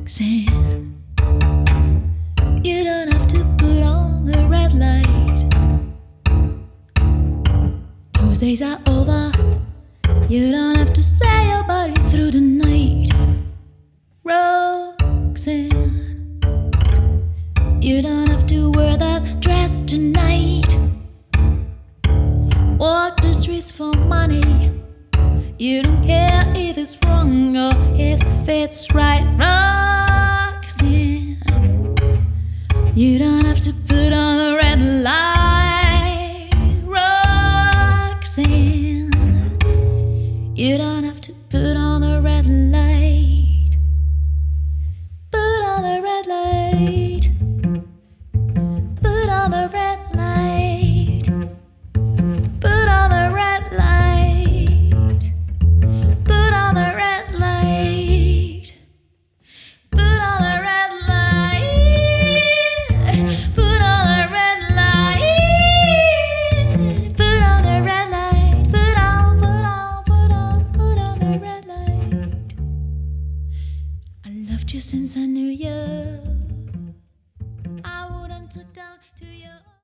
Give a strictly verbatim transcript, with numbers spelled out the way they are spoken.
Roxanne, you don't have to put on the red light. Those days are over. You don't have to say your body through the night. Roxanne, you don't have to wear that dress tonight. Walk the streets for money. You don't care if it's wrong or if it's right. Roxanne, you don't have to put on the red light. Roxanne, you don't have to put on the red light. Put on the red light. Put on the red light. Put on the red light. Put on the red light. Put on the red light. Put on the red light. Put on the red light. Put on, put on, put on, put on the red light. I loved you since I knew you.